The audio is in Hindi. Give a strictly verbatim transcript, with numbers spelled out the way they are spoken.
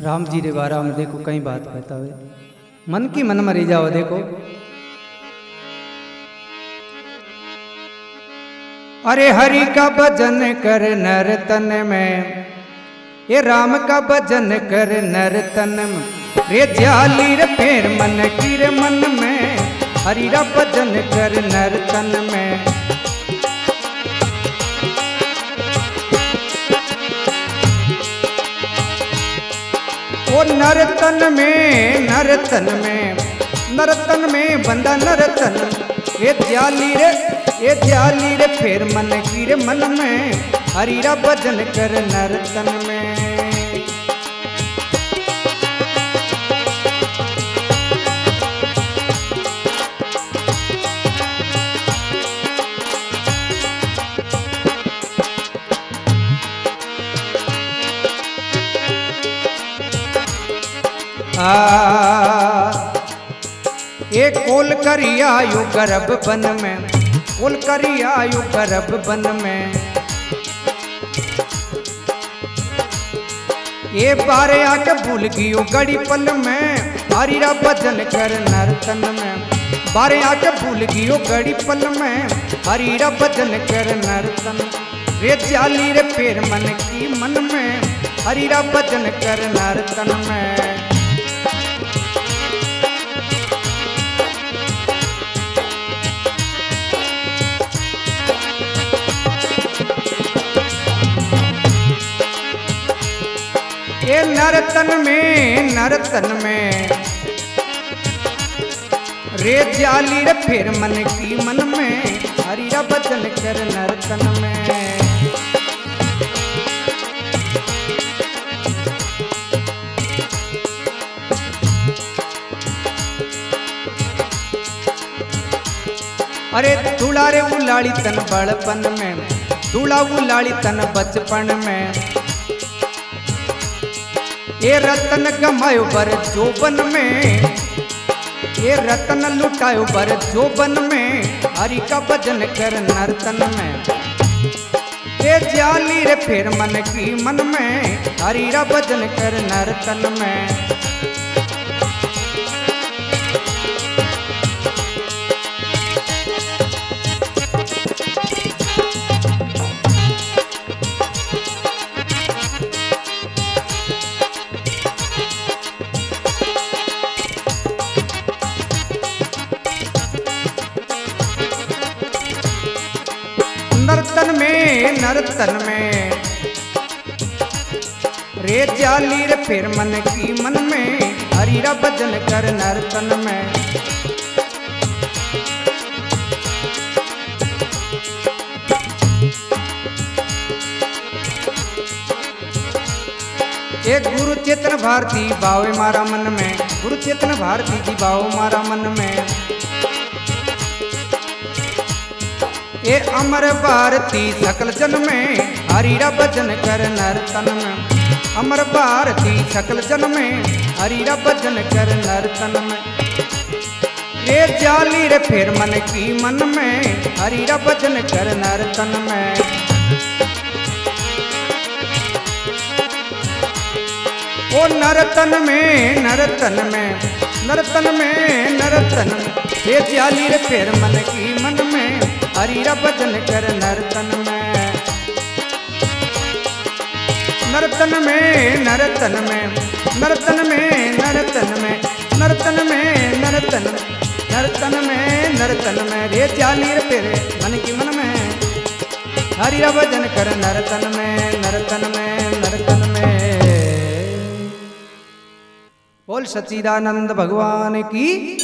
राम जी रे बारा में देखो कई बात कहता हुए मन की मन मरी जाओ देखो। अरे हरि का भजन कर नर तन में, ये राम का भजन कर नर तन में, रे जाली रे फेर मन की रे मन में, हरि रा भजन कर नर तन में। ओ नरतन में नरतन में नरतन में बंदा नरतन, ये जाली रे ये जाली रे फेर मन की रे मन में, हरि रा भजन कर नरतन में। ये कोल करिया यु गर्भ बन में, कोल करिया यु गर्भ बन में, ये बारे आके भूल गयो गड़ी पल में, हरि रा भजन कर नरतन में। बारे आके भूल गयो गड़ी पल में, हरि रा भजन कर नरतन। रे जाली रे फेर मन की मन में, हरि रा भजन कर नरतन में। ये नरतन में नरतन में, रे जाली रे फेर मन की मन में, हरि रा भजन कर नरतन में। अरे दूल्हा रे उलाड़ी तन बड़पन में, दूल्हा उलाड़ी तन बचपन में, ये रतन कमायो बर जोबन में, ये रतन लुटायो बर जोबन में, हरि का भजन कर नरतन में। ये जाली रे फेर मन की मन में, हरि रा भजन कर नरतन में। नरतन में नरतन में, रे जाली रे फेर मन की मन में, हरि रा भजन कर नरतन में। एक गुरु चेतन भारती बावे मारा मन में, गुरु चेतन भारती जी बाओ मारा मन में। ये अमर भारती सकल जन में, हरि रा भजन कर नरतन में। अमर भारती सकल जन में, हरि रा भजन कर नरतन में। ये जाली रे फेर मन की मन में, हरि रा भजन कर नरतन में। ओ नरतन में नरतन में नरतन में नरतन में, ये जाली रे फेर मन की मन में, हरि रा भजन कर नरतन में। नरतन में नरतन में नरतन में नरतन में नरतन में नरतन नरतन में नरतन में, रे जाली रे तेरे मन की मन में, हरि रा भजन कर नरतन में नरतन में नरतन में। बोल सच्चिदानंद भगवान की।